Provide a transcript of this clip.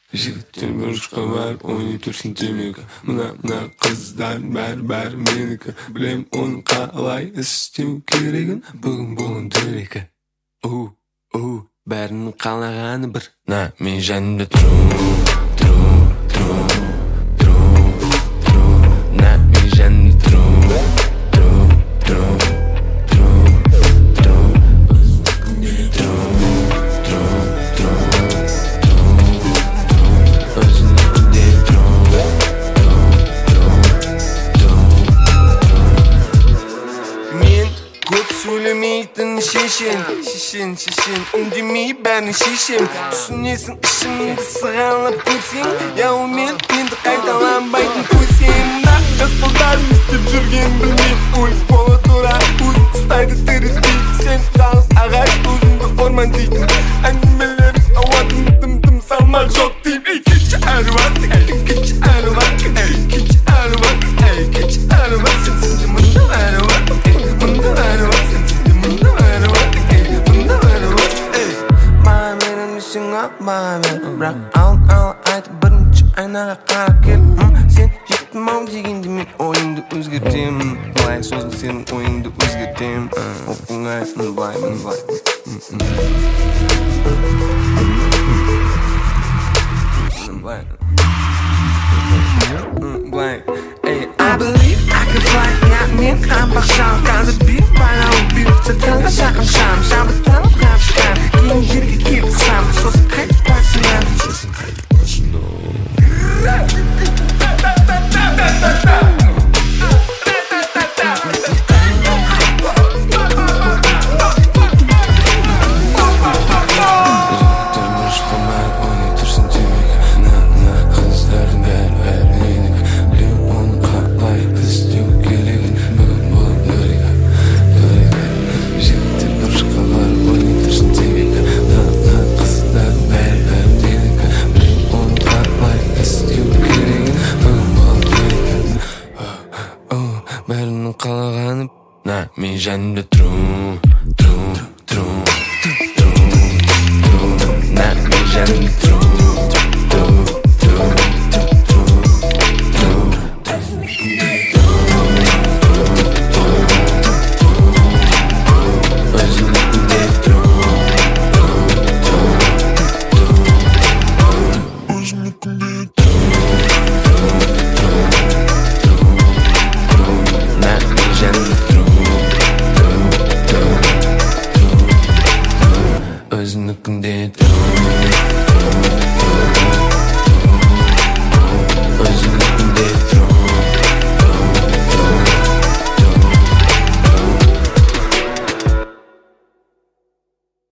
Жігіттер бұрышқа барып ойнай тұрсын темекі. Мына қыздар бәрі менікі. Білем оның қалай істеу керегін. Бүгін болын дөрекі. Бәрінің қалағаны бір. Мен жанымда тұру. Мен жанымда тұру. Söylemeyden şişen Ündemey bәрін шешем Түсінесің ішімді сығалап көрсең Яу мен енді қайталанбайтын көсем Жас қолдар істеп жүрген білмейді Өліп бола тұра өзін ұстайды тірідей Сен жалғыз ағаш өзіңді орман дейтін Әңгімелерің ауадың дым салмақ жоқ дейм Ей кетші әруақ кетші әруақ кетші әруақ кетші әруақ Сенсіз де мұнда әруақ мұнда әруақ Бірақ ал айтып бірінші айнаға қарап кел Сен жеттім ау дегенде мен ойыңды өзгертемін Былай сосын сенің ойыңды өзгертемін Оп-оңай былай I believe I can fly мен қамбақ шам қазір бейіп байлауы бейіп Сатқанға жақын шам бұттанып қапшқан Кейін жерге келіп сам сосын қайтып басынан бәрінің қалағаны мен жанымда тұру мен жанымда